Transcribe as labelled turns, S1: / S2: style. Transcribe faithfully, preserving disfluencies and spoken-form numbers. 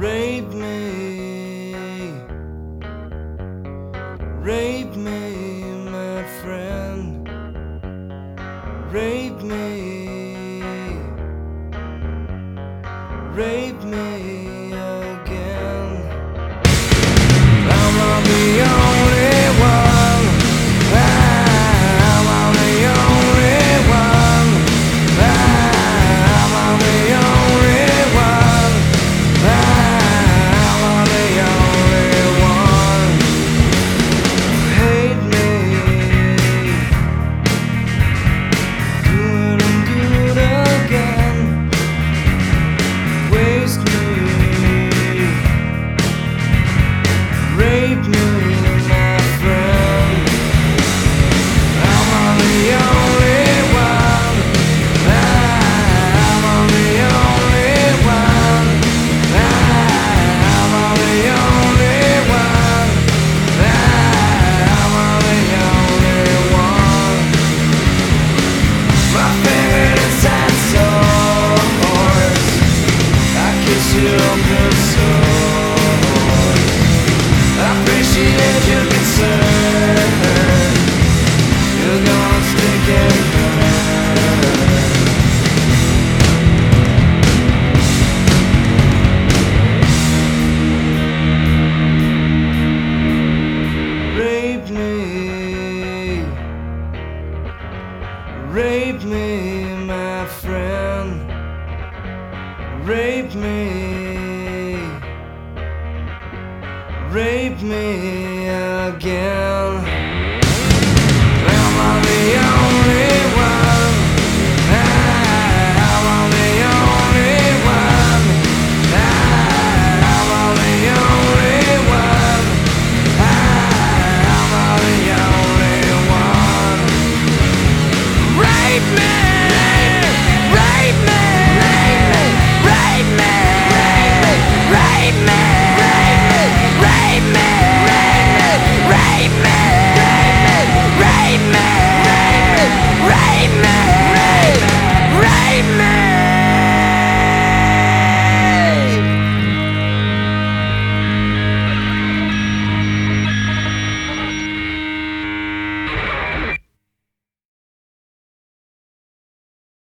S1: Rape me, rape me, my friend. Rape me, rape me again. I'm not the only one. I'm not the only one. I'm not the only one. I'm not the only one. Hate me, do it and do it again. Waste me, rape me, my friend. I'm on the only one. I'm on the only one. I'm on the only one. I'm on the only one. My favorite inside source. I kiss you open source. I appreciate your concern. You're gonna stick and burn. Rape me, rape me, my friend. Rape me, rape me again.